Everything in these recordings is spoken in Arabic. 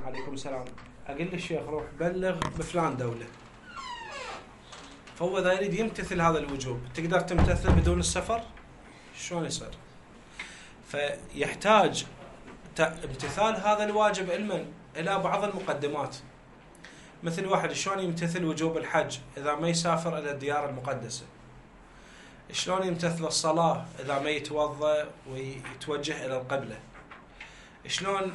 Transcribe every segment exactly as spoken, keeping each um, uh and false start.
عليكم السلام. اقول للشيخ روح بلغ بفلان دوله، فهو اذا يريد يمتثل هذا الوجوب تقدر تمتثل بدون السفر؟ شلون يصير؟ فيحتاج امتثال هذا الواجب علما الى بعض المقدمات، مثل واحد شلون يمتثل وجوب الحج اذا ما يسافر الى الديار المقدسه، شلون يمتثل الصلاه اذا ما يتوضا ويتوجه الى القبله، شلون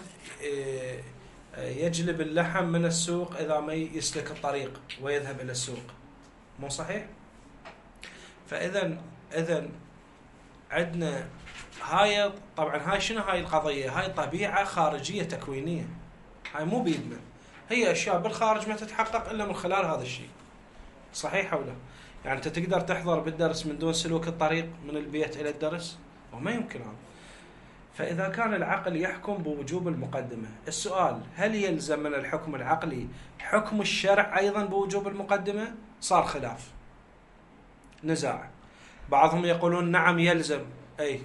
يجلب اللحم من السوق اذا ما يسلك الطريق ويذهب الى السوق. مو صحيح؟ فاذا اذا عندنا هاي، طبعا هاي شنو هاي القضيه؟ هاي طبيعه خارجيه تكوينيه، هاي مو بيدنا، هي اشياء بالخارج ما تتحقق الا من خلال هذا الشيء. صحيح او لا؟ يعني انت تقدر تحضر بالدرس من دون سلوك الطريق من البيت الى الدرس؟ وما يمكن هذا. فاذا كان العقل يحكم بوجوب المقدمه، السؤال هل يلزم من الحكم العقلي حكم الشرع ايضا بوجوب المقدمه؟ صار خلاف، نزاع. بعضهم يقولون نعم يلزم، اي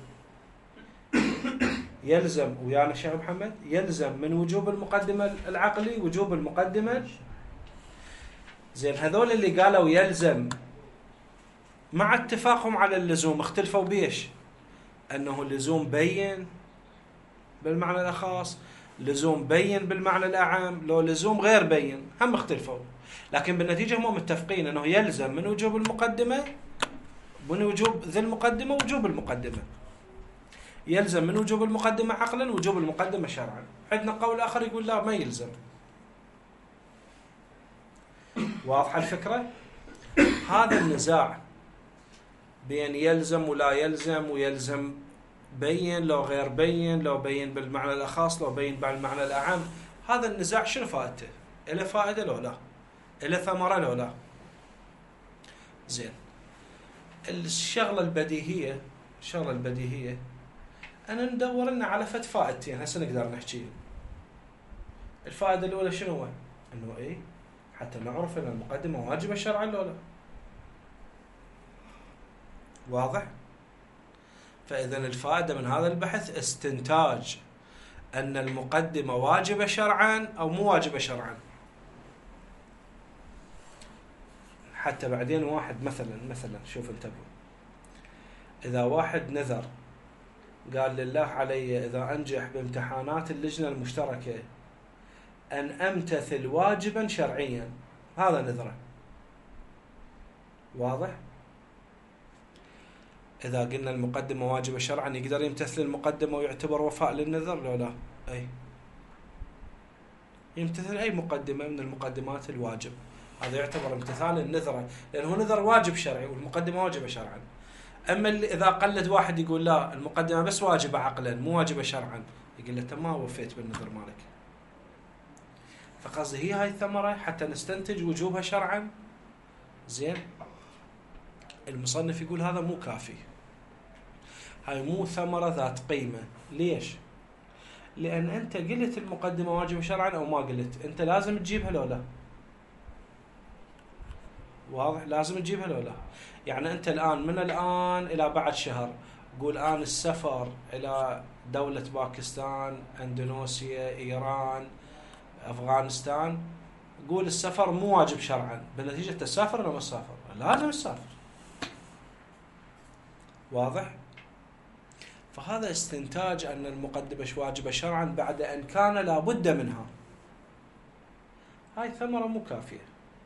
يلزم، ويانا شيخ محمد، يلزم من وجوب المقدمه العقلي وجوب المقدمه. زين، هذول اللي قالوا يلزم مع اتفاقهم على اللزوم اختلفوا بيش؟ انه اللزوم بين بالمعنى الأخص، لزوم بين بالمعنى الأعم، لو لزوم غير بين، هم اختلفوا. لكن بالنتيجة هم متفقين أنه يلزم من وجوب المقدمة، من وجوب ذي المقدمة وجوب المقدمة. يلزم من وجوب المقدمة عقلا وجوب المقدمة شرعا. عندنا قول آخر يقول لا، ما يلزم. واضحة الفكرة؟ هذا النزاع بين يلزم ولا يلزم، ويلزم بين لو غير بين، لو بين بالمعنى الأخص لو بين بالمعنى الأعم، هذا النزاع شنو فائدته؟ إله فائدة لو لا؟ إله ثمرة لو لا؟ زين، الشغلة البديهية الشغلة البديهية أنا ندور لنا على فد فائدتين هسه نقدر نحكي. الفائدة الأولى شنو هو؟ إنه إيه حتى نعرف أن المقدمة واجبة شرعا لو لا. واضح؟ فإذا الفائدة من هذا البحث استنتاج أن المقدمة واجبة شرعا أو مو واجبة شرعا. حتى بعدين واحد مثلا مثلا شوف انتبهوا، إذا واحد نذر قال لله علي إذا أنجح بامتحانات اللجنة المشتركة أن أمتثل واجبا شرعيا، هذا نذره. واضح؟ إذا قلنا المقدمة واجبة شرعا يقدر يمتثل المقدمة ويعتبر وفاء للنذر لو لا؟ أي يمتثل أي مقدمة من المقدمات الواجب، هذا يعتبر امتثال النذرة، لأنه نذر واجب شرعي والمقدمة واجبة شرعا. أما اللي إذا قلد واحد يقول لا المقدمة بس واجبة عقلا مو واجبة شرعا، يقول له أنت ما وفيت بالنذر مالك. فقصدي هي هاي الثمرة حتى نستنتج وجوبها شرعا. زين، المصنف يقول هذا مو كافي، هاي مو ثمرة ذات قيمة. ليش؟ لأن أنت قلت المقدمة واجبة شرعا أو ما قلت، أنت لازم تجيبها لو لا. واضح؟ لازم تجيبها لو لا. يعني أنت الآن من الآن إلى بعد شهر قول الآن السفر إلى دولة باكستان، أندونيسيا، إيران، أفغانستان، قول السفر مو واجب شرعا، بالنتيجة تسافر ولا ما تسافر؟ لازم تسافر. واضح؟ فهذا استنتاج أن المقدمة واجبة شرعا بعد أن كان لابد منها، هاي ثمرة مو كافية.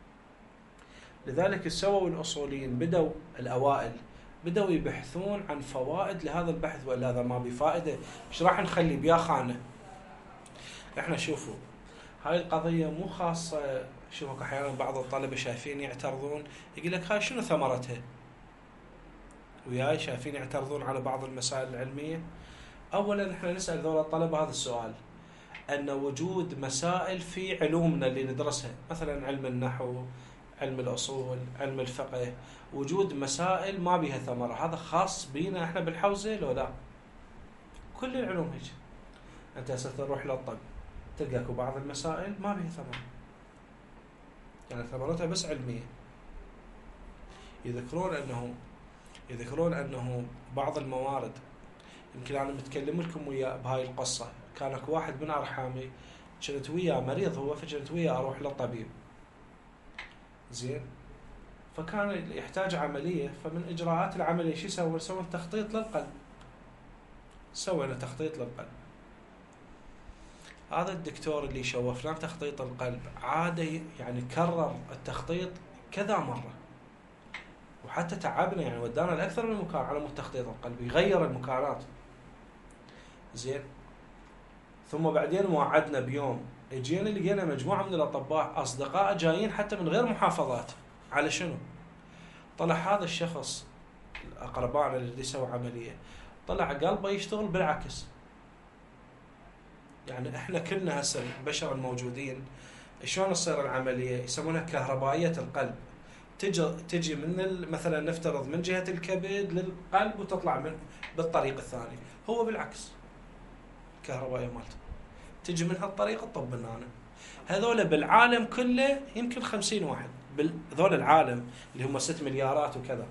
لذلك سووا الأصوليين بدوا الأوائل بدوا يبحثون عن فوائد لهذا البحث، وإلا هذا ما بفائدة إيش راح نخلي بيا خانة. إحنا شوفوا هاي القضية مو خاصة، شوفوا أحيانا بعض الطلبة شايفين يعترضون يقول لك هاي شنو ثمرتها، وياي شايفين يعترضون على بعض المسائل العلمية. أولا إحنا نسأل ذول الطلبة هذا السؤال، أن وجود مسائل في علومنا اللي ندرسها مثلا علم النحو، علم الأصول، علم الفقه، وجود مسائل ما بها ثمرة، هذا خاص بينا إحنا بالحوزة لو لا؟ كل العلوم هيك. أنت ستروح للطب تلقى بعض المسائل ما بها ثمرة، يعني ثمرتها بس علمية. يذكرون أنه يذكرون أنه بعض الموارد، يمكن أنا متكلم لكم ويا بهاي القصة، كان اكو واحد من أرحامي كنت وياه مريض هو، فكنت وياه اروح للطبيب. زين. فكان يحتاج عمليه، فمن اجراءات العمليه شو سوى؟ سوى تخطيط للقلب. سوينا تخطيط للقلب. هذا الدكتور اللي شوف لنا تخطيط القلب عاد يعني كرر التخطيط كذا مره، وحتى تعبنا يعني، ودانا لاكثر من مكان على مود تخطيط القلب، يغير المكانات. زين. ثم بعدين وعدنا بيوم، اجينا لقينا مجموعه من الاطباء اصدقاء جايين حتى من غير محافظات. على شنو؟ طلع هذا الشخص اقربائنا اللي سوى عمليه طلع قلبه يشتغل بالعكس. يعني احنا كلنا هسه البشر الموجودين شلون تصير العمليه؟ يسمونها كهربائيه القلب. تجي تجي من مثلا نفترض من جهه الكبد للقلب وتطلع من بالطريق الثاني. هو بالعكس الكهربائيه مالته تجي من هالطريقه تطب لنا. هذول بالعالم كله يمكن خمسين واحد، هذول العالم اللي هم ست مليارات وكذا.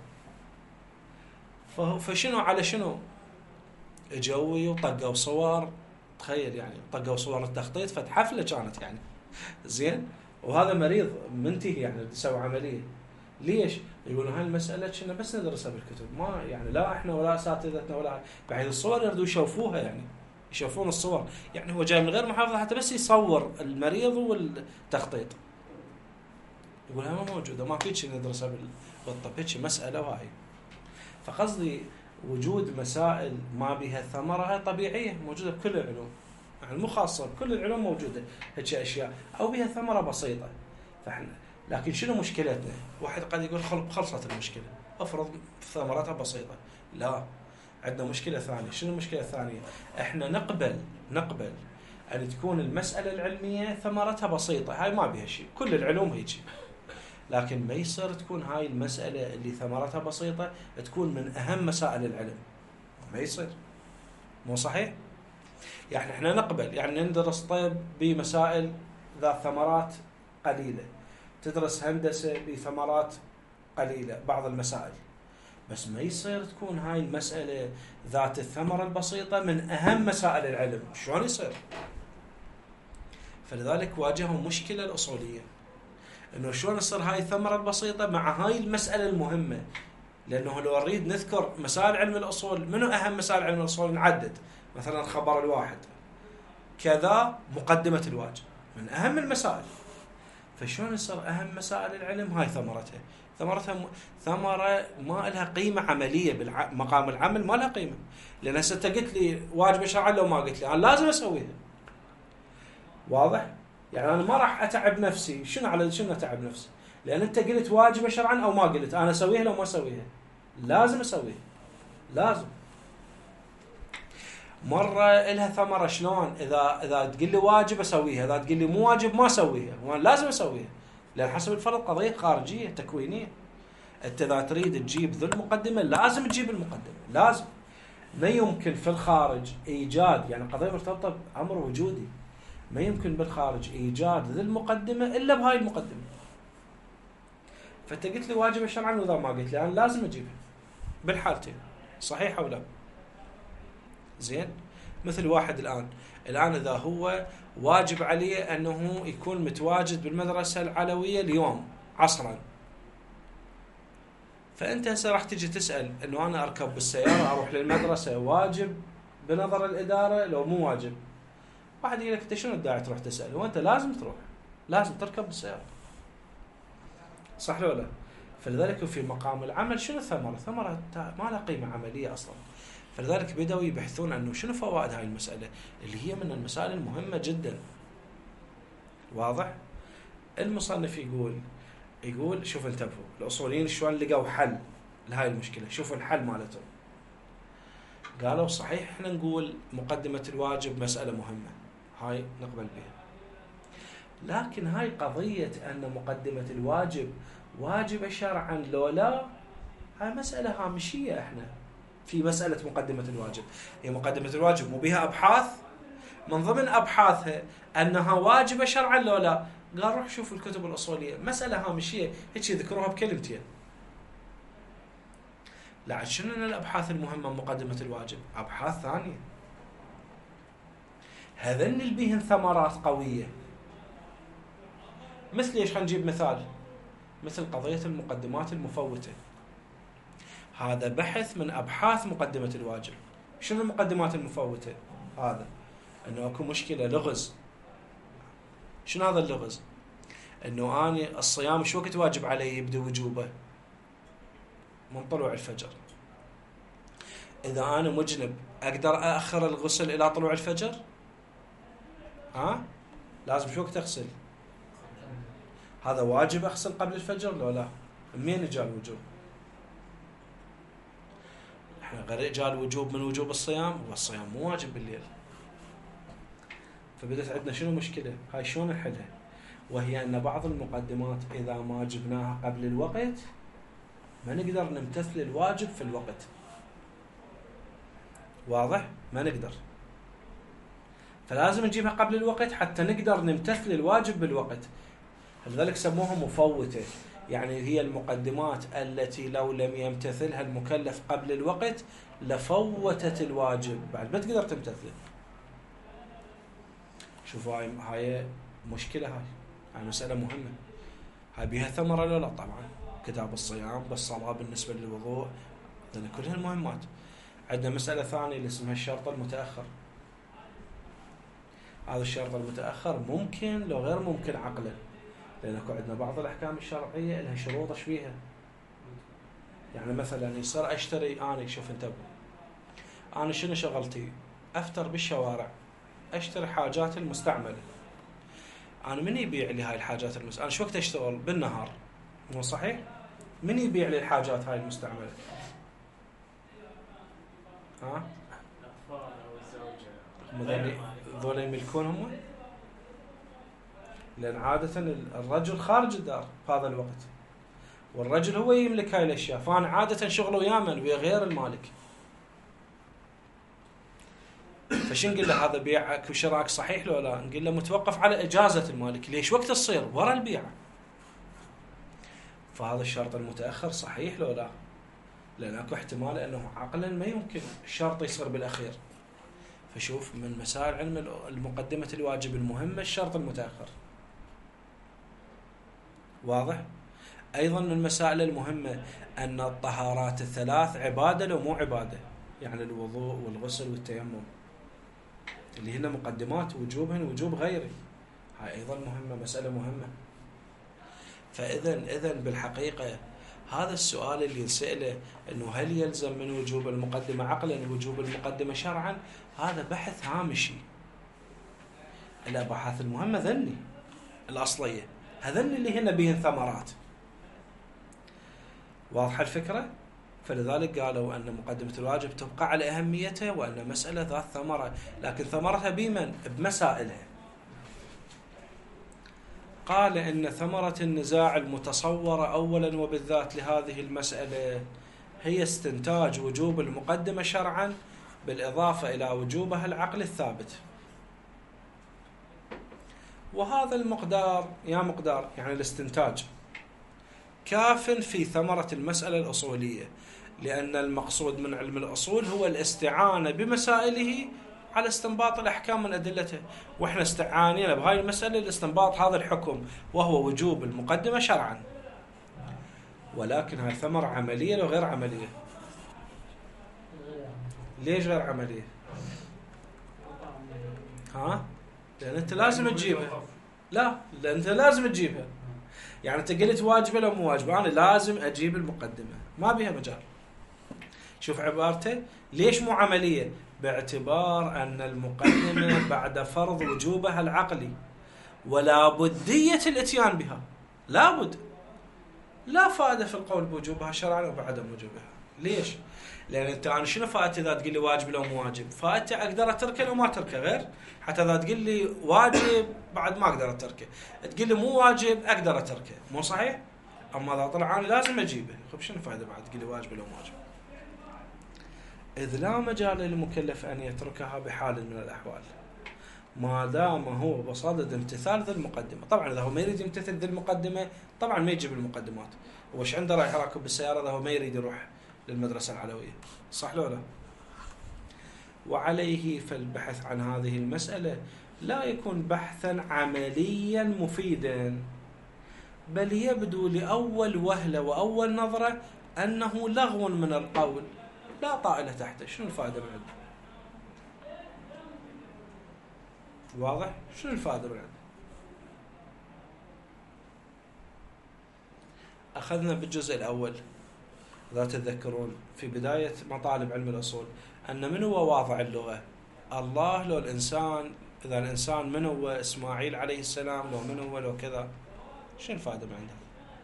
فشنو على شنو؟ اجوا وطقوا صور، تخيل يعني طقوا صور التخطيط، فد حفله كانت يعني. زين. وهذا مريض منتهي يعني سوى عمليه. ليش؟ يقولون هاي المساله كنا بس ندرسها بالكتب، ما يعني لا احنا ولا اساتذتنا ولا بعد الصور يردوا يشوفوها يعني، يشوفون الصور. يعني هو جاي من غير محافظه حتى بس يصور المريض والتخطيط. يقول هاي ما موجوده، ما في شيء ندرسها بالطب، هيك مساله وهاي. فقصدي وجود مسائل ما بها ثمره هاي طبيعيه، موجوده بكل العلوم، يعني مو خاصه بكل العلوم موجوده هيك اشياء او بها ثمره بسيطه. فاحنا لكن شنو مشكلتنا؟ واحد قد يقول خلصت المشكله، افرض ثمرتها بسيطه. لا، عندنا مشكله ثانيه. شنو المشكله الثانيه؟ احنا نقبل نقبل ان تكون المساله العلميه ثمرتها بسيطه، هاي ما بها شيء، كل العلوم هيك. لكن ما يصير تكون هاي المساله اللي ثمرتها بسيطه تكون من اهم مسائل العلم. ما يصير، مو صحيح؟ يعني احنا نقبل يعني ندرس طب بمسائل ذات ثمرات قليله، تدرس هندسه بثمرات قليله بعض المسائل، بس ما يصير تكون هاي المساله ذات الثمره البسيطه من اهم مسائل العلم. شلون يصير؟ فلذلك واجهوا مشكله الاصوليه، انه شلون تصير هاي الثمره البسيطه مع هاي المساله المهمه. لانه لو نريد نذكر مسائل علم الاصول، منو اهم مسائل علم الاصول؟ نعدد مثلا خبر الواحد كذا، مقدمه الواجب، من اهم المسائل. فشلون يصير اهم مسائل العلم هاي ثمرتها؟ ثمرتها م... ثمره ما لها قيمه عمليه بمقام العمل، ما لها قيمه. لان هسه انت قلت لي واجب شرعا، لو ما قلت لي انا لازم اسويها. واضح؟ يعني انا ما راح اتعب نفسي. شنو على شنو اتعب نفسي؟ لان انت قلت واجب شرعا او ما قلت، انا اسويها لو ما اسويها لازم اسويها، لازم. مره لها ثمره شلون؟ اذا اذا تقول لي واجب اسويها، اذا تقول لي مو واجب ما اسويها، وانا لازم اسويها لان حسب الفرض قضيه خارجيه تكوينيه. انت اذا تريد تجيب ذو المقدمه لازم تجيب المقدمه، لازم. ما يمكن في الخارج ايجاد، يعني قضيه مرتبطه بامر وجودي، ما يمكن بالخارج ايجاد ذي المقدمه الا بهاي المقدمه. فانت قلت لي واجب شرعا، واذا ما قلت لي انا لازم اجيبها بالحالتين. صحيح او لا؟ زين. مثل واحد الان الان اذا هو واجب عليه انه يكون متواجد بالمدرسه العلويه اليوم عصرا، فانت هسه راح تجي تسال انه انا اركب بالسياره اروح للمدرسه واجب بنظر الاداره لو مو واجب؟ واحد يقول لك انت شنو الداعي تروح تسال؟ وانت لازم تروح، لازم تركب بالسياره. صح ولا لا؟ فلذلك في مقام العمل شنو ثمره؟ ثمره ما لها قيمه عمليه اصلا. فلذلك بدأوا يبحثون انه شنو فوائد هاي المساله اللي هي من المسائل المهمه جدا. واضح؟ المصنف يقول يقول شوف انتبهوا الاصوليين شلون لقوا حل لهاي المشكله. شوفوا الحل مالتهم. قالوا صحيح احنا نقول مقدمه الواجب مساله مهمه، هاي نقبل بها، لكن هاي قضيه ان مقدمه الواجب واجب شرعا لو لا، هاي مساله هامشيه. احنا في مساله مقدمه الواجب، هي مقدمه الواجب مو بها ابحاث، من ضمن ابحاثها انها واجبه شرعا لو لا. قال روح شوف الكتب الاصوليه، مساله هامشيه هيك يذكروها بكلمتين. لا، شنو الابحاث المهمه مقدمه الواجب؟ ابحاث ثانيه. هذن اللي بيهن ثمرات قوية. مثل ايش؟ خلينا نجيب مثال، مثل قضية المقدمات المفوتة. هذا بحث من أبحاث مقدمة الواجب. شنو المقدمات المفوتة؟ هذا أنه أكو مشكلة لغز. شنو هذا اللغز؟ أنه أنا الصيام شو وقت واجب علي يبدأ وجوبه؟ من طلوع الفجر. إذا أنا مجنب أقدر أأخر الغسل إلى طلوع الفجر؟ ها؟ لازم شو وقت أغسل؟ هذا واجب أغسل قبل الفجر لو لا؟ منين جاء الوجوب؟ احنا غير جاء الوجوب من وجوب الصيام، والصيام مو واجب بالليل. فبدت عندنا شنو مشكلة؟ هاي شلون نحلها؟ وهي أن بعض المقدمات إذا ما جبناها قبل الوقت ما نقدر نمتثل الواجب في الوقت. واضح؟ ما نقدر. فلازم نجيبها قبل الوقت حتى نقدر نمتثل الواجب بالوقت. لذلك سموها مفوتة، يعني هي المقدمات التي لو لم يمتثلها المكلف قبل الوقت لفوتت الواجب، بعد ما تقدر تمتثله. شوفوا هاي هاي مشكلة، هاي هاي مسألة مهمة. هاي بيها ثمرة ولا لا؟ طبعا. كتاب الصيام، بالصلاة، بالنسبة للوضوء، هذه كلها المهمات. عندنا مسألة ثانية اللي اسمها الشرط المتأخر. هذا الشرط المتأخر ممكن لو غير ممكن عقلا، لأن عندنا بعض الأحكام الشرعية لها شروط شبيهة. يعني مثلا يصير أشتري، أنا شوف انتبه، أنا شنو شغلتي؟ أفتر بالشوارع، أشتري حاجات المستعملة. أنا من يبيع لي هاي الحاجات المستعملة؟ أنا شو وقت أشتغل؟ بالنهار، مو صحيح؟ من يبيع لي الحاجات هاي المستعملة؟ ها؟ الأطفال أو الزوجة. ذولا يملكون هم؟ لأن عادة الرجل خارج الدار في هذا الوقت، والرجل هو يملك هاي الأشياء، فأنا عادة شغله يامن ويا غير المالك. فشو نقول له؟ هذا بيعك وشراك صحيح لو لا؟ نقول له متوقف على إجازة المالك. ليش؟ وقت تصير ورا البيع. فهذا الشرط المتأخر صحيح لو لا؟ لأن أكو احتمال أنه عقلا ما يمكن الشرط يصير بالأخير. فشوف، من مسائل علم المقدمة الواجب المهمة الشرط المتأخر. واضح؟ أيضا من المسائل المهمة أن الطهارات الثلاث عبادة لو مو عبادة، يعني الوضوء والغسل والتيمم اللي هن مقدمات وجوبهن وجوب غيري. هاي أيضا مهمة، مسألة مهمة. فإذا إذا بالحقيقة هذا السؤال اللي يسأله أنه هل يلزم من وجوب المقدمة عقلا وجوب المقدمة شرعا، هذا بحث هامشي. الأبحاث المهمة ذني الأصلية، هذن اللي هن بيهن ثمرات. واضحة الفكرة؟ فلذلك قالوا أن مقدمة الواجب تبقى على أهميتها، وأن مسألة ذات ثمرة، لكن ثمرتها بمن؟ بمسائلها. قال إن ثمرة النزاع المتصورة أولا وبالذات لهذه المسألة هي استنتاج وجوب المقدمة شرعا بالإضافة إلى وجوبها العقل الثابت. وهذا المقدار يا مقدار يعني الاستنتاج كاف في ثمرة المسألة الأصولية، لأن المقصود من علم الأصول هو الاستعانة بمسائله على استنباط الأحكام من أدلته، وإحنا استعانينا بهاي المسألة لاستنباط هذا الحكم وهو وجوب المقدمة شرعا. ولكن هاي ثمرة عملية لو غير عملية؟ ليش غير عملية؟ ها؟ لأن أنت لازم تجيبها. لا، لأن أنت لازم تجيبها. يعني أنت قلت واجبة لو مو واجبة، أنا لازم أجيب المقدمة، ما بيها مجال. شوف عبارته، ليش مو عملية؟ باعتبار أن المقدمة بعد فرض وجوبها العقلي ولا بدية الاتيان بها. لا بد، لا فائدة في القول بوجوبها شرعا وبعدم وجوبها. ليش؟ لأن أنت أنا شنو فائدة إذا تقول لي واجب لو مو واجب؟ فائدة أقدر أتركه لو ما أتركه، غير حتى إذا تقول لي واجب بعد ما أقدر أتركه، تقول لي مو واجب أقدر أتركه، مو صحيح؟ أما إذا طلع أنا لازم أجيبه، خب شنو فائدة بعد تقول لي واجب لو مو واجب؟ إذ لا مجال للمكلف أن يتركها بحال من الأحوال ما دام هو بصدد امتثال ذي المقدمة. طبعا إذا هو ما يريد يمتثل ذي المقدمة طبعا ما يجيب المقدمات. وش عنده رايح راكب بالسيارة إذا هو ما يريد يروح للمدرسة العلوية، صح لو لا؟ وعليه فالبحث عن هذه المسألة لا يكون بحثا عمليا مفيدا، بل يبدو لأول وهلة وأول نظرة أنه لغو من القول لا طائل تحته. شنو الفائدة من عنده؟ واضح؟ شنو الفائدة من عنده؟ أخذنا بالجزء الأول إذا تتذكرون في بداية مطالب علم الأصول أن من هو واضع اللغة؟ الله لو الإنسان؟ إذا الإنسان من هو؟ إسماعيل عليه السلام لو من هو؟ لو كذا. شنو الفائدة من عنده؟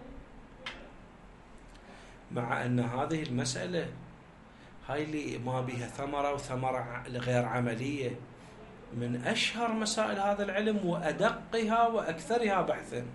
مع أن هذه المسألة هاي اللي ما بها ثمرة وثمرة غير عملية من أشهر مسائل هذا العلم وأدقها وأكثرها بحثا.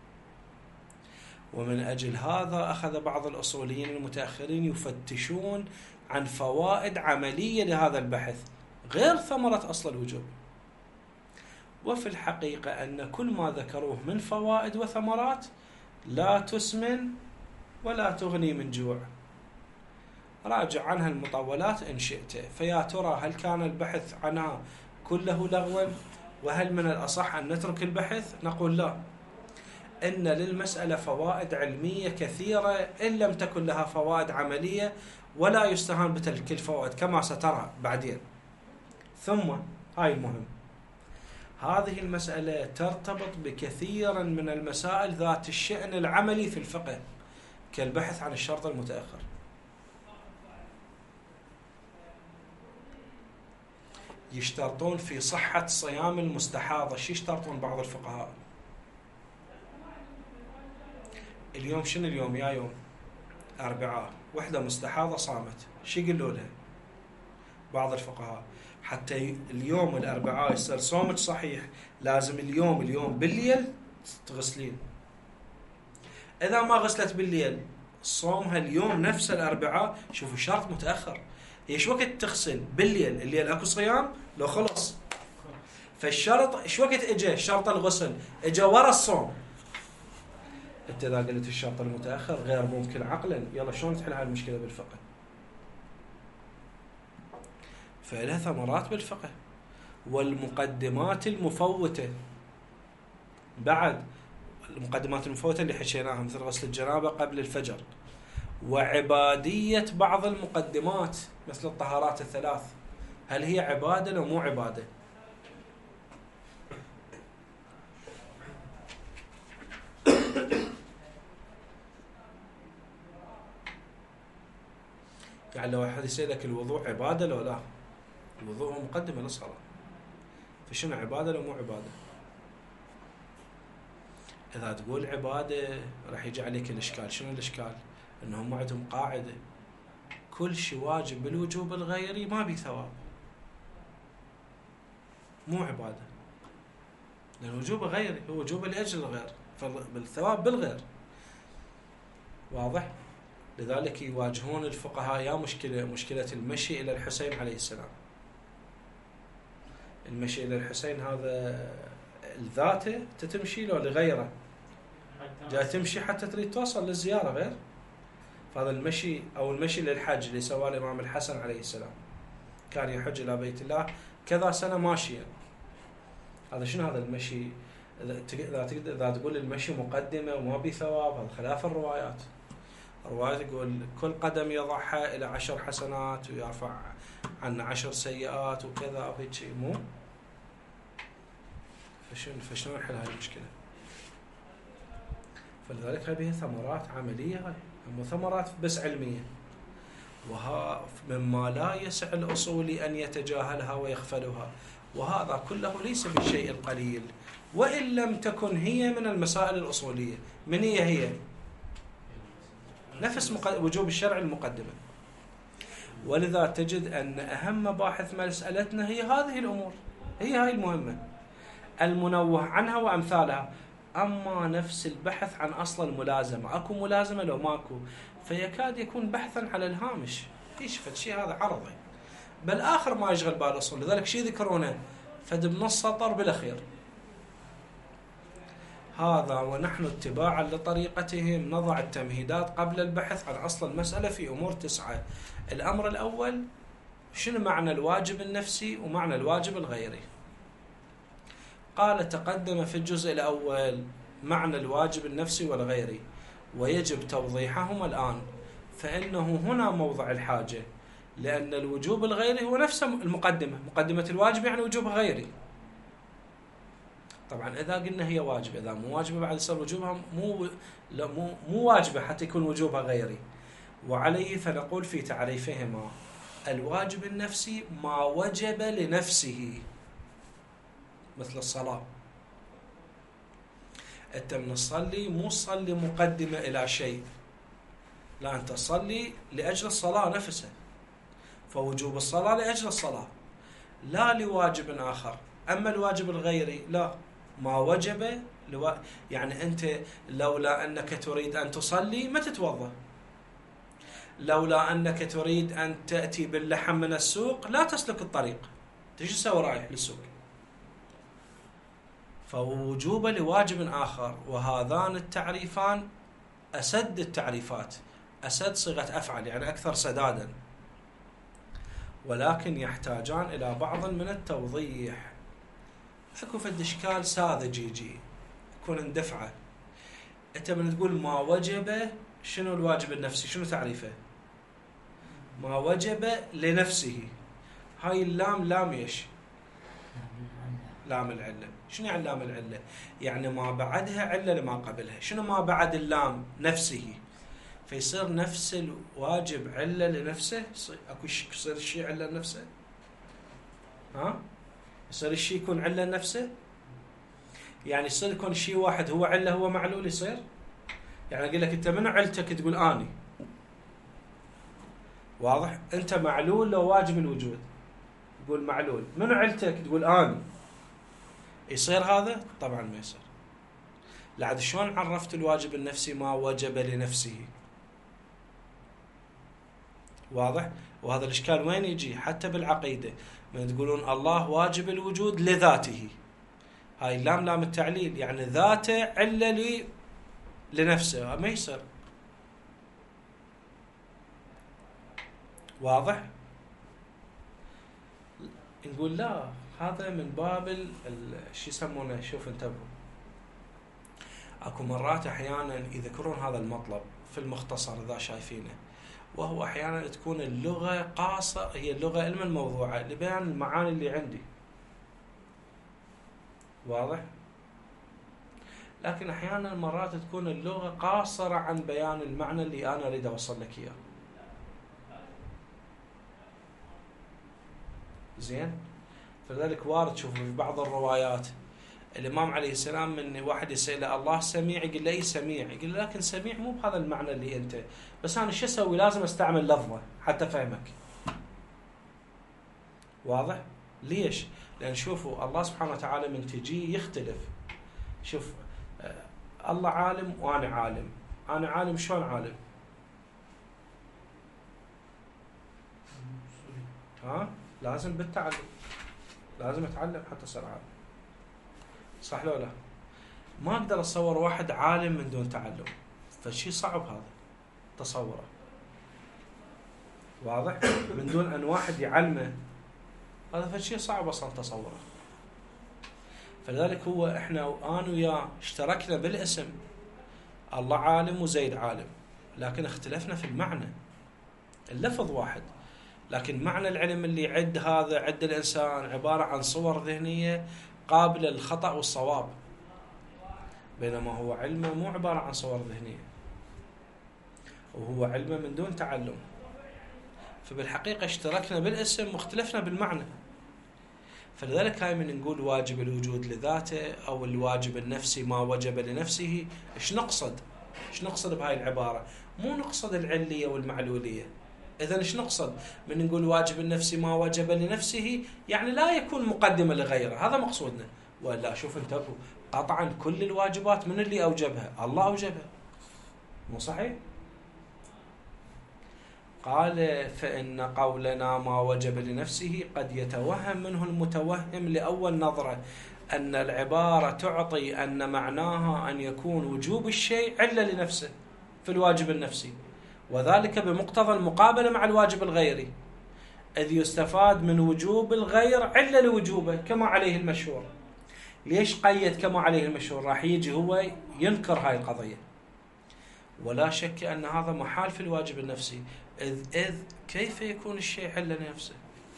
ومن أجل هذا أخذ بعض الأصوليين المتأخرين يفتشون عن فوائد عملية لهذا البحث غير ثمرة أصل الوجوب. وفي الحقيقة أن كل ما ذكروه من فوائد وثمرات لا تسمن ولا تغني من جوع. راجع عنها المطولات إن شئت. فيا ترى هل كان البحث عنها كله لغوا؟ وهل من الأصح أن نترك البحث؟ نقول لا، إن للمسألة فوائد علمية كثيرة إن لم تكن لها فوائد عملية، ولا يستهان بتلك الفوائد كما سترى بعدين. ثم هاي المهم، هذه المسألة ترتبط بكثيرا من المسائل ذات الشأن العملي في الفقه كالبحث عن الشرط المتأخر. يشترطون في صحة صيام المستحاضة. شو يشترطون بعض الفقهاء؟ اليوم شنو اليوم؟ يا يوم أربعاء، وحدة مستحاضة صامت، شو يقولوا لها بعض الفقهاء؟ حتى اليوم الأربعاء يصير صومك صحيح لازم اليوم اليوم بالليل تغسلين. إذا ما غسلت بالليل صومها اليوم نفس الأربعاء. شوفوا شرط متأخر. ايش وقت تغسل؟ بالليل. الليل اكو صيام لو خلص. فالشرط ايش وقت اجى؟ شرط الغسل اجى ورا الصوم. انت اذا قلت الشرط المتأخر غير ممكن عقلا، يلا شلون تحل هاي المشكلة بالفقه؟ فلها ثمرات بالفقه. والمقدمات المفوتة بعد، المقدمات المفوتة اللي حكيناها مثل غسل الجنابة قبل الفجر، وعبادية بعض المقدمات مثل الطهارات الثلاث، هل هي عبادة لو مو عبادة؟ يعني لو أحد يسألك الوضوء عبادة لو لا؟ الوضوء هو مقدمة للصلاة، فشنو عبادة لو مو عبادة؟ إذا تقول عبادة راح يجي عليك الإشكال. شنو الإشكال؟ إنهم عندهم قاعدة كل شيء واجب بالوجوب الغيري ما بي ثواب، مو عبادة، لأن الوجوب غيري هو وجوب لأجل الغير، فالثواب بالغير. واضح؟ لذلك يواجهون الفقهاء يا مشكلة مشكلة المشي إلى الحسين عليه السلام. المشي إلى الحسين هذا الذاته تتمشي له لغيره، جاي تمشي حتى تريد توصل للزيارة غير. فهذا المشي أو المشي للحج اللي سواه الإمام الحسن عليه السلام، كان يحج إلى بيت الله كذا سنة ماشيا. هذا شنو هذا المشي؟ إذا إذا تقول المشي مقدمة وما بي ثواب، هذا خلاف الروايات. الروايات تقول كل قدم يضعها إلى عشر حسنات ويرفع عن عشر سيئات وكذا أو هيك شيء، مو؟ فشنو فشلون نحل هاي المشكلة؟ فلذلك هذه ثمرات عملية، هاي مو ثمرات بس علمية. وها مما لا يسع الأصولي أن يتجاهلها ويغفلها، وهذا كله ليس بالشيء القليل، وإن لم تكن هي من المسائل الأصولية. من هي هي؟ نفس وجوب الشرع المقدمة. ولذا تجد أن أهم مباحث مسألتنا هي هذه الأمور، هي هاي المهمة المنوه عنها وأمثالها. أما نفس البحث عن أصل الملازمة، أكو ملازمة لو ماكو، فيكاد يكون بحثا على الهامش، إيش فالشيء هذا عرضي، بل آخر ما يشغل بال الأصول. لذلك شيء ذكرونه فد بنص سطر بالأخير. هذا ونحن اتباعا لطريقتهم نضع التمهيدات قبل البحث عن أصل المسألة في أمور تسعة. الأمر الأول شنو معنى الواجب النفسي ومعنى الواجب الغيري؟ قال تقدم في الجزء الأول معنى الواجب النفسي والغيري، ويجب توضيحهما الآن، فإنه هنا موضع الحاجة، لأن الوجوب الغيري هو نفس المقدمة، مقدمة الواجب يعني وجوب غيري. طبعا إذا قلنا هي واجبة، إذا مو واجبة بعد يصير وجوبها مو لا مو مو واجبة حتى يكون وجوبها غيري. وعليه فنقول في تعريفهما: الواجب النفسي ما وجب لنفسه، مثل الصلاة. أنت من تصلي مو تصلي مقدمة إلى شيء، لا، أنت تصلي لأجل الصلاة نفسها، فوجوب الصلاة لأجل الصلاة لا لواجب آخر. أما الواجب الغيري لا، ما وجب لو... يعني أنت لولا أنك تريد أن تصلي ما تتوضأ، لولا أنك تريد أن تأتي باللحم من السوق لا تسلك الطريق، تجي تسوي رايح للسوق. فوجوب لواجب آخر، وهذان التعريفان أسد التعريفات، أسد صيغة أفعل يعني أكثر سدادا، ولكن يحتاجان إلى بعض من التوضيح. اكو فد اشكال ساذج يجي يكون اندفعه. انت من تقول ما وجب، شنو الواجب النفسي؟ شنو تعريفه؟ ما وجب لنفسه. هاي اللام لام ايش؟ لام العله. شنو يعني لام العله؟ يعني ما بعدها عله لما قبلها. شنو ما بعد اللام؟ نفسه. فيصير نفس الواجب عله لنفسه. اكو يصير الشيء عله لنفسه؟ ها؟ يصير الشيء يكون عله لنفسه؟ يعني يصير يكون شيء واحد هو عله هو معلول يصير؟ يعني اقول لك انت منو علتك تقول اني؟ واضح؟ انت معلول لو واجب الوجود تقول معلول، منو علتك تقول اني؟ يصير هذا؟ طبعا ما يصير. لعد شلون عرفت الواجب النفسي ما وجب لنفسه؟ واضح؟ وهذا الاشكال وين يجي؟ حتى بالعقيده من تقولون الله واجب الوجود لذاته، هاي اللام لام التعليل، يعني ذاته عله لي لنفسه، ما يصير. واضح؟ نقول لا، هذا من باب شو يسمونه، شوف انتبهوا، اكو مرات احيانا يذكرون هذا المطلب في المختصر اذا شايفينه، وهو احيانا تكون اللغه قاصه، هي اللغه علم الموضوعه لبيان المعاني اللي عندي. واضح؟ لكن احيانا مرات تكون اللغه قاصره عن بيان المعنى اللي انا اريد اوصل لك اياه. زين؟ فلذلك وارد تشوف في بعض الروايات الامام عليه السلام من واحد يسأله الله سميع، يقول له اي سميع، يقول له لكن سميع مو بهذا المعنى اللي انت، بس انا شو اسوي؟ لازم استعمل لفظه حتى افهمك. واضح؟ ليش؟ لان شوفوا الله سبحانه وتعالى من تجي يختلف. شوف آه الله عالم وانا عالم، انا عالم شلون عالم؟ ها؟ لازم بالتعلم، لازم اتعلم حتى اصير عالم. صح لو لا؟ ما اقدر اتصور واحد عالم من دون تعلم، فشي صعب هذا تصوره. واضح؟ من دون ان واحد يعلمه، هذا فشي صعب اصلا تصوره. فلذلك هو احنا انا وياه اشتركنا بالاسم، الله عالم وزيد عالم، لكن اختلفنا في المعنى. اللفظ واحد، لكن معنى العلم اللي يعد هذا عد الانسان عباره عن صور ذهنيه قابله للخطا والصواب، بينما هو علمه مو عباره عن صور ذهنيه، وهو علمه من دون تعلم. فبالحقيقه اشتركنا بالاسم واختلفنا بالمعنى. فلذلك هاي من نقول واجب الوجود لذاته او الواجب النفسي ما وجب لنفسه، ايش نقصد؟ ايش نقصد بهاي العباره؟ مو نقصد العليه والمعلوليه. اذا ايش نقصد من نقول واجب النفسي ما وجب لنفسه؟ يعني لا يكون مقدمه لغيره، هذا مقصودنا. ولا شوف انتبهوا، قطعا كل الواجبات من اللي اوجبها؟ الله اوجبها، مو صحيح؟ قال فإن قولنا ما وجب لنفسه قد يتوهم منه المتوهم لأول نظرة أن العبارة تعطي أن معناها أن يكون وجوب الشيء علة لنفسه في الواجب النفسي، وذلك بمقتضى المقابلة مع الواجب الغيري. إذ يستفاد من وجوب الغير علة لوجوبه كما عليه المشهور. ليش قيد كما عليه المشهور؟ راح يجي هو ينكر هاي القضية. ولا شك أن هذا محال في الواجب النفسي، إذ, إذ كيف يكون الشيء علة لنفسه؟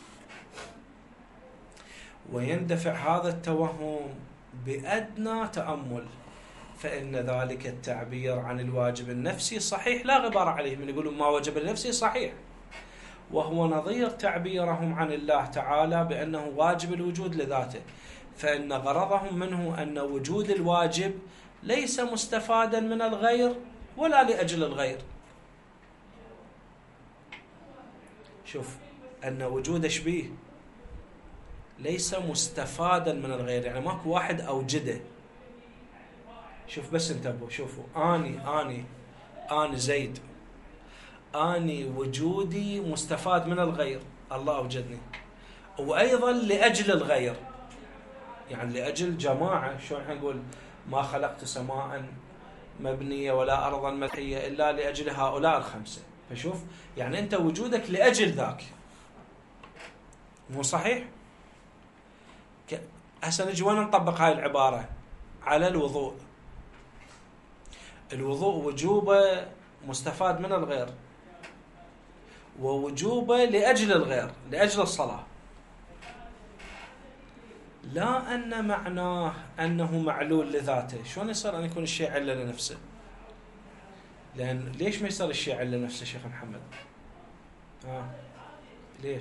ويندفع هذا التوهم بأدنى تأمل، فإن ذلك التعبير عن الواجب النفسي صحيح لا غبار عليه. من يقولون ما وجب النفسي صحيح، وهو نظير تعبيرهم عن الله تعالى بأنه واجب الوجود لذاته، فإن غرضهم منه أن وجود الواجب ليس مستفادا من الغير ولا لأجل الغير. شوف أن وجود شبيه ليس مستفادا من الغير، يعني ماكو واحد أوجده. شوف بس انتبهوا، شوفوا أني أني أنا زيد، أني وجودي مستفاد من الغير، الله أوجدني، وأيضا لأجل الغير، يعني لأجل جماعة. شلون احنا نقول ما خلقت سماء مبنية ولا أرضا مدحية إلا لأجل هؤلاء الخمسة. فشوف يعني أنت وجودك لأجل ذاك، مو صحيح؟ هسه نجي وين نطبق هاي العبارة؟ على الوضوء. الوضوء وجوبه مستفاد من الغير، ووجوبه لأجل الغير، لأجل الصلاة، لا أن معناه أنه معلول لذاته. شلون يصير أن يكون الشيء علة لنفسه؟ لأن ليش ما يصير الشيء علة لنفسه شيخ محمد؟ آه. ليش؟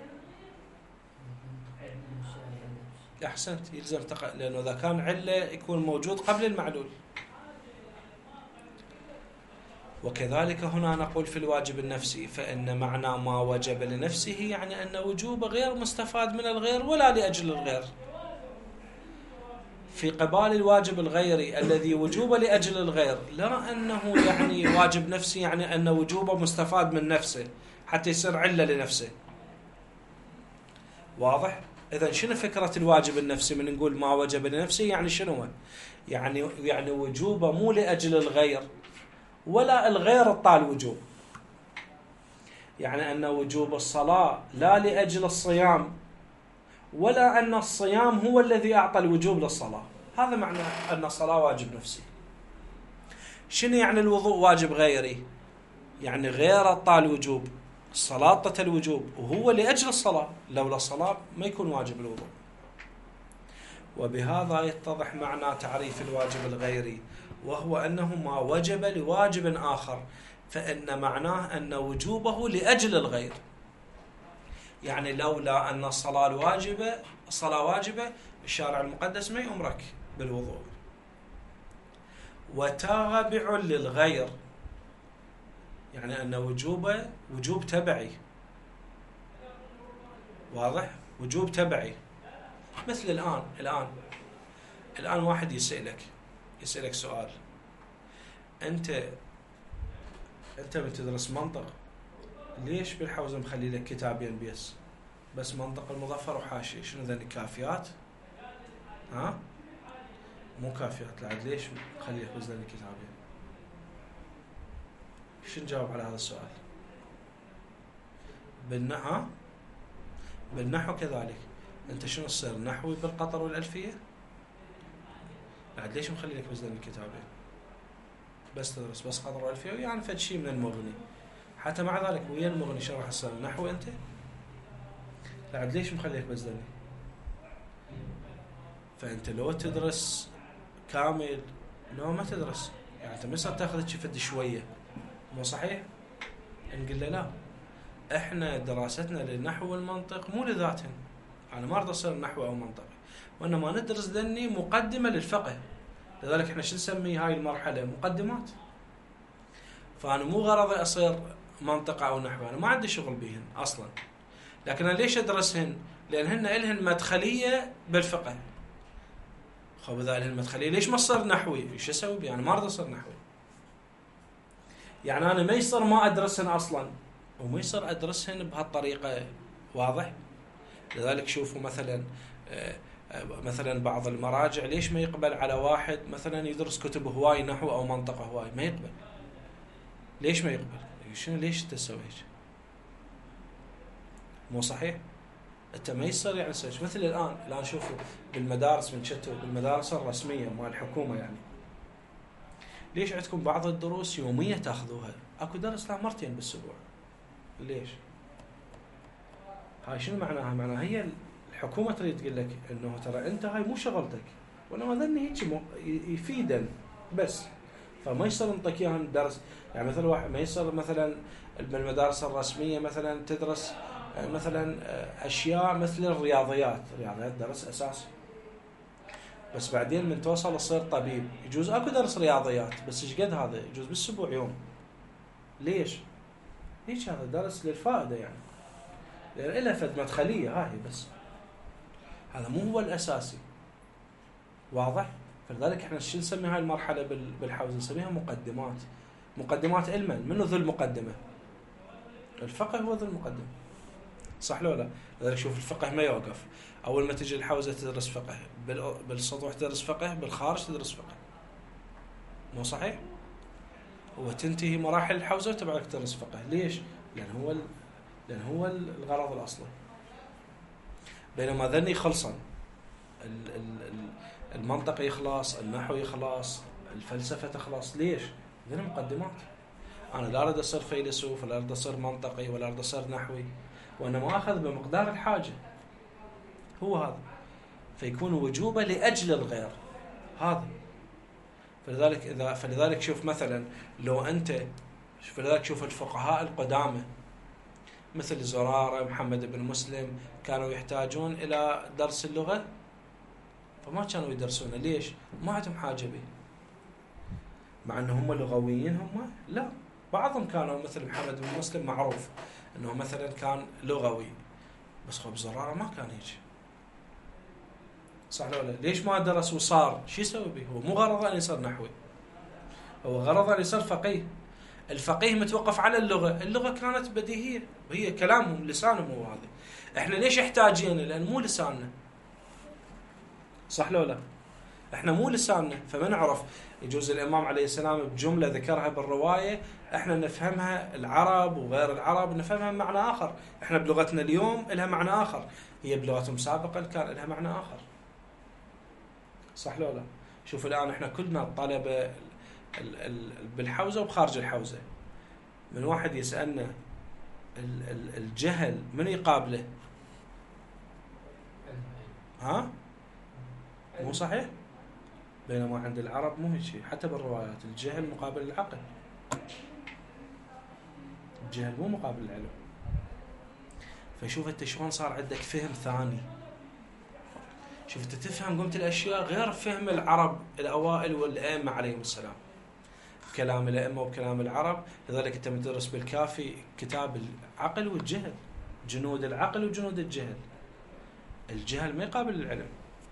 أحسنت، يلزم تق... لأنه إذا كان علة يكون موجود قبل المعلول. وكذلك هنا نقول في الواجب النفسي، فإن معنى ما وجب لنفسه يعني أن وجوب غير مستفاد من الغير ولا لأجل الغير، في قبال الواجب الغيري الذي وجوب لأجل الغير، لا أنه يعني واجب نفسي يعني أن وجوبه مستفاد من نفسه حتى يصير علة لنفسه. واضح؟ إذن شنو فكرة الواجب النفسي؟ من نقول ما وجب لنفسه يعني شنو؟ يعني يعني وجوبه مو لأجل الغير ولا الغير الطال وجوب، يعني أن وجوب الصلاة لا لأجل الصيام ولا أن الصيام هو الذي أعطى الوجوب للصلاة. هذا معنى أن الصلاة واجب نفسي. شنو يعني الوضوء واجب غيري؟ يعني غير الطال وجوب، الصلاة طت الوجوب وهو لأجل الصلاة، لولا الصلاة ما يكون واجب الوضوء. وبهذا يتضح معنى تعريف الواجب الغيري، وهو أنه ما وجب لواجب آخر، فإن معناه أن وجوبه لأجل الغير. يعني لولا أن الصلاة الواجبة الصلاة واجبة الشارع المقدس ما يأمرك بالوضوء. وتابع للغير يعني أن وجوبه وجوب تبعي. واضح؟ وجوب تبعي. مثل الآن الآن الآن واحد يسألك يسألك سؤال، أنت أنت بتدرس منطق، ليش بالحوزة مخلي لك كتابين بس بس منطق المظفر وحاشية؟ شنو ذني كافيات؟ ها؟ مو كافيات، لا ليش مخلي لك بس ذني كتابين؟ شنو نجاوب على هذا السؤال؟ بالنحو بالنحو كذلك، أنت شنو تصير نحوي بالقطر والألفية؟ بعد ليش مخلي لك بس ذني الكتابين؟ بس تدرس بس قطر والألفية يعني فد شيء من المغني، حتى مع ذلك ويا المغني شو راح تصير نحو أنت؟ بعد ليش مخلي لك بس ذني؟ فأنت لو تدرس كامل لو ما تدرس يعني أنت ما يصير تاخذ شي فد شوية، مو صحيح؟ نقول له لا، احنا دراستنا للنحو والمنطق مو لذاتهم، انا ما اريد اصير نحو او منطق، وانما ندرس ذني مقدمه للفقه. لذلك احنا شو نسمي هاي المرحله؟ مقدمات. فانا مو غرضي اصير منطق او نحو، انا ما عندي شغل بهن اصلا، لكن انا ليش ادرسهن؟ لان هن الهن مدخليه بالفقه. خب اذا الهن مدخليه ليش ما اصير نحوي؟ ايش اسوي بي؟ انا ما اريد اصير نحوي، يعني انا ما يصير ما ادرسهن اصلا وما يصير ادرسهن بهالطريقه. واضح؟ لذلك شوفوا مثلا مثلا بعض المراجع ليش ما يقبل على واحد مثلا يدرس كتب هواي نحو او منطق هواي؟ ما يقبل. ليش ما يقبل؟ شنو ليش تسوي هيك؟ مو صحيح؟ انت ما يصير يعني سويش. مثل الان الان شوفوا بالمدارس من شتو بالمدارس الرسميه مال الحكومه يعني ليش عندكم بعض الدروس يوميه تاخذوها؟ اكو درس لا مرتين بالاسبوع. ليش؟ هاي شنو معناها؟ معناها هي الحكومه تريد تقول لك انه ترى انت هاي مو شغلتك، وانما ذني هيك يفيدن بس. فما يصير نعطيك اياها درس يعني مثلا واحد ما يصير مثلا بالمدارس الرسميه مثلا تدرس مثلا اشياء مثل الرياضيات، الرياضيات درس اساسي، بس بعدين من توصل تصير طبيب يجوز اكو درس رياضيات بس ايش قد هذا؟ يجوز بالاسبوع يوم. ليش؟ هيك هذا درس للفائده يعني، لأن له فد مدخليه هاي بس، هذا مو هو الاساسي. واضح؟ فلذلك احنا شو نسمي هاي المرحله بالحوزه؟ نسميها مقدمات. مقدمات علما، منو ذو المقدمه؟ الفقه هو ذو المقدمه، صح لو لا؟ لذلك شوف الفقه ما يوقف، اول ما تجي الحوزه تدرس فقه، بالسطوح تدرس فقه، بالخارج تدرس فقه، مو صحيح؟ وتنتهي مراحل الحوزه وتبع لك تدرس فقه. ليش؟ لان هو ال... لان هو الغرض الاصلي. بينما ذني خلصا ال... ال... المنطق يخلص، النحو يخلص، الفلسفه تخلص. ليش؟ ذني مقدمات. انا لا اريد اصير فيلسوف ولا اريد اصير منطقي ولا اريد اصير نحوي، وانا ما اخذ بمقدار الحاجه، هو هذا. فيكون وجوبه لاجل الغير هذا. فلذلك اذا فلذلك شوف مثلا لو انت فلذلك شوف الفقهاء القدامى مثل زرارة، محمد بن مسلم، كانوا يحتاجون الى درس اللغه فما كانوا يدرسونه. ليش؟ ما عندهم حاجه به، مع انهم لغويين هم؟ لا، بعضهم كانوا مثل محمد بن مسلم معروف انه مثلا كان لغوي، بس خب زرارة ما كان هيك، صح ولا؟ ليش ما درس وصار؟ شو يسوي به؟ هو مو غرضه ان يصير نحوي، هو غرضه ان يصير فقيه. الفقيه متوقف على اللغه، اللغه كانت بديهيه، وهي كلامهم لسانهم هو هذا. احنا ليش احتاجين؟ لان مو لساننا، صح لو لا؟ احنا مو لساننا، فما نعرف. يجوز الامام عليه السلام بجمله ذكرها بالروايه احنا نفهمها، العرب وغير العرب نفهمها بمعنى اخر، احنا بلغتنا اليوم لها معنى اخر، هي بلغتهم سابقا كان لها معنى اخر، صح لو لا؟ شوف الان احنا كلنا الطلبه بالحوزه وبخارج الحوزه، من واحد يسالنا الجهل من يقابله؟ ها؟ مو صحيح؟ بينما عند العرب مو هيك شيء، حتى بالروايات الجهل مقابل العقل، الجهل مو مقابل العلم. فشوف انت شلون صار عندك فهم ثاني. شوف انت تفهم قمت الاشياء غير فهم العرب الاوائل والائمه عليهم السلام، بكلام الائمه وبكلام العرب. لذلك انت مدرس بالكافي كتاب العقل والجهل، جنود العقل وجنود الجهل. الجهل ما يقابل العلم،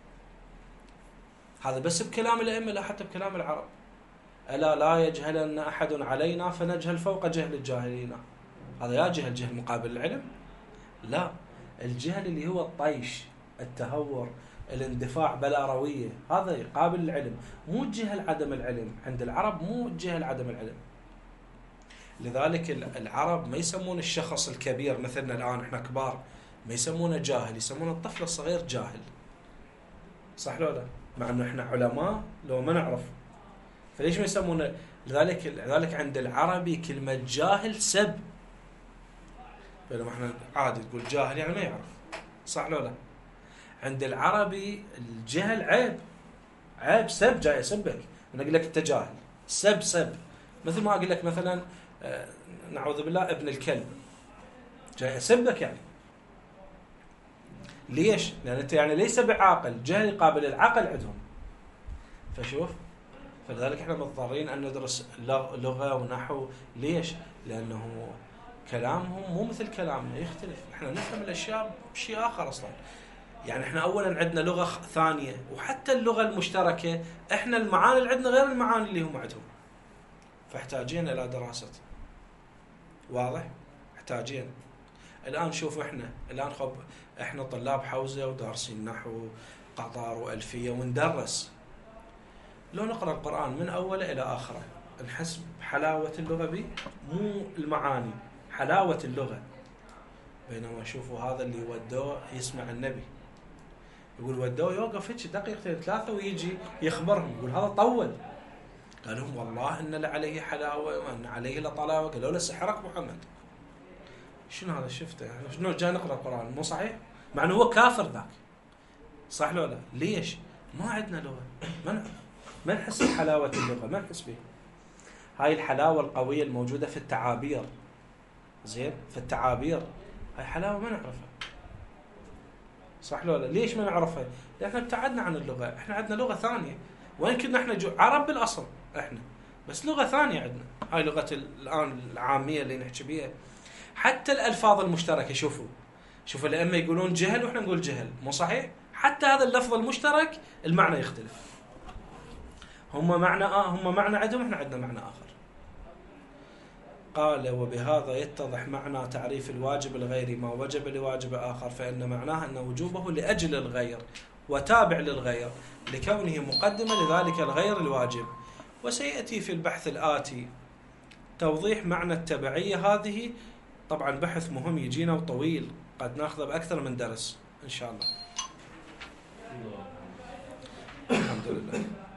هذا بس بكلام الائمه، لا حتى بكلام العرب. الا لا يجهلن احد علينا فنجهل فوق جهل الجاهلين. هذا يا جهل، جهل مقابل العلم؟ لا، الجهل اللي هو الطيش، التهور، الاندفاع بلا رويه، هذا يقابل العلم، مو جهل عدم العلم. عند العرب مو جهل عدم العلم. لذلك العرب ما يسمون الشخص الكبير مثلنا الان احنا كبار ما يسمونه جاهل، يسمون الطفل الصغير جاهل، صح لو لا؟ مع انه احنا علماء لو ما نعرف، فليش ما يسمونه؟ لذلك لذلك عند العربي كلمه جاهل سب، بينما احنا عادي تقول جاهل يعني ما يعرف، صح لو لا؟ عند العربي الجهل عيب، عيب، سب، جاي اسبك، انا اقول لك انت جاهل، سب سب، مثل ما اقول لك مثلا آه نعوذ بالله ابن الكلب، جاي اسبك يعني. ليش؟ لان انت يعني ليس بعاقل، جهل يقابل العقل عندهم. فشوف، فلذلك احنا مضطرين ان ندرس لغه ونحو. ليش؟ لانه كلامهم مو مثل كلامنا، يختلف، احنا نفهم الاشياء بشيء اخر اصلا. يعني احنا اولا عندنا لغه ثانيه، وحتى اللغه المشتركه احنا المعاني اللي عندنا غير المعاني اللي هم عندهم، فاحتاجين الى دراسه. واضح؟ احتاجين. الان شوف احنا الان خب احنا طلاب حوزه ودارسين نحو قطار والفيه وندرس، لو نقرا القران من اوله الى اخره نحس بحلاوه اللغه بي، مو المعاني، حلاوه اللغه. بينما شوفوا هذا اللي ودوه يسمع النبي، يقول ودوه يوقف هيك دقيقتين ثلاثة ويجي يخبرهم، يقول هذا طول. قال لهم والله إن لعليه حلاوة وأن عليه لطلاوة. قالوا له سحرك محمد. شنو هذا شفته يعني؟ شنو جاي نقرأ القرآن مو صحيح؟ مع أنه هو كافر ذاك، صح لو لا؟ ليش؟ ما عندنا لغة، ما ما نحس بحلاوة اللغة، ما نحس بها. هاي الحلاوة القوية الموجودة في التعابير، زين؟ في التعابير هاي حلاوة ما نعرفها، صح لو لا؟ ليش ما نعرفها؟ لأن ابتعدنا عن اللغة، احنا عندنا لغة ثانية، وين كنا احنا جو عرب بالأصل احنا، بس لغة ثانية عندنا، هاي لغة الآن العامية اللي نحكي بيها. حتى الألفاظ المشتركة، شوفوا شوفوا الأئمة يقولون جهل وإحنا نقول جهل، مو صحيح؟ حتى هذا اللفظ المشترك المعنى يختلف. هم معنى آه هم معنى عندهم، إحنا عندنا معنى آخر. قال وبهذا يتضح معنى تعريف الواجب الغيري ما وجب لواجب آخر، فإن معناه أن وجوبه لأجل الغير وتابع للغير لكونه مقدمة لذلك الغير الواجب. وسيأتي في البحث الآتي توضيح معنى التبعية. هذه طبعا بحث مهم يجينا وطويل، قد ناخذه بأكثر من درس إن شاء الله. الحمد لله.